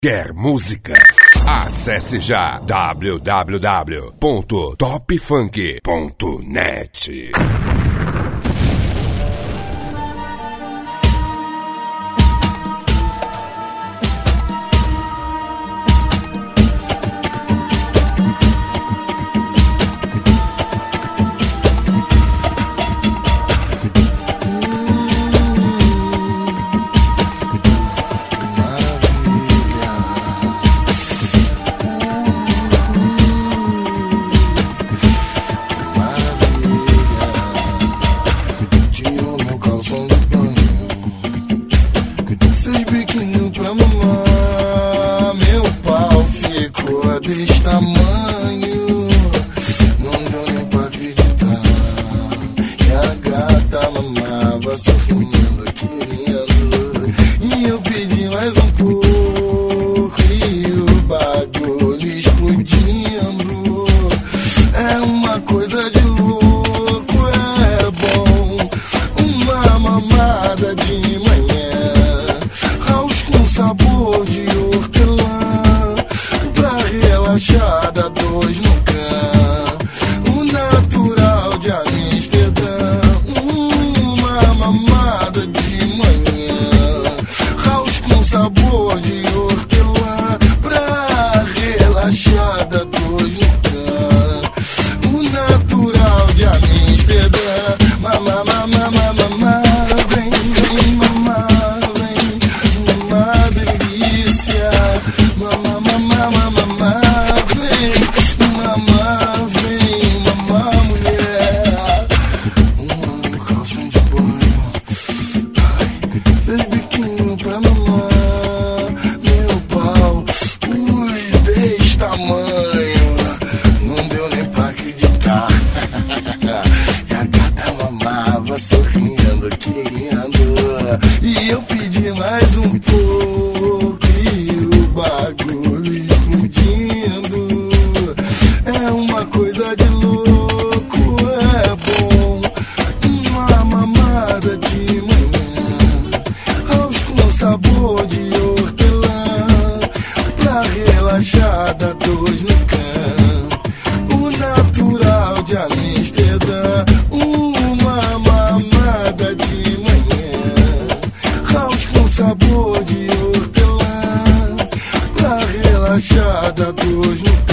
Quer música? Acesse já www.topfunk.net. Desse tamanho, não deu nem pra acreditar. E a gata mamava sorrindo, querendo. E eu pedi mais um pouco e o bagulho explodindo. É uma coisa de louco, é bom. Uma mamada de manhã, house com sabor de hortelã. Relaxada, dois no can, o natural de Amsterdã. Uma mamada de manhã, house com sabor de hortelã. Pra relaxada, dois no can, o natural de Amsterdã. Mamá, mamá, mamá, vem, vem, mamá, vem, mamá, delícia. Mamá, mamá, mamá. Sorrindo, querendo. E eu pedi mais um pouco e o bagulho explodindo. É uma coisa de louco, é bom. Uma mamada de manhã, house com sabor de hortelã. Pra relaxada, dois no can, o natural de Amsterdã. Sabor de hortelã, pra relaxada, dois no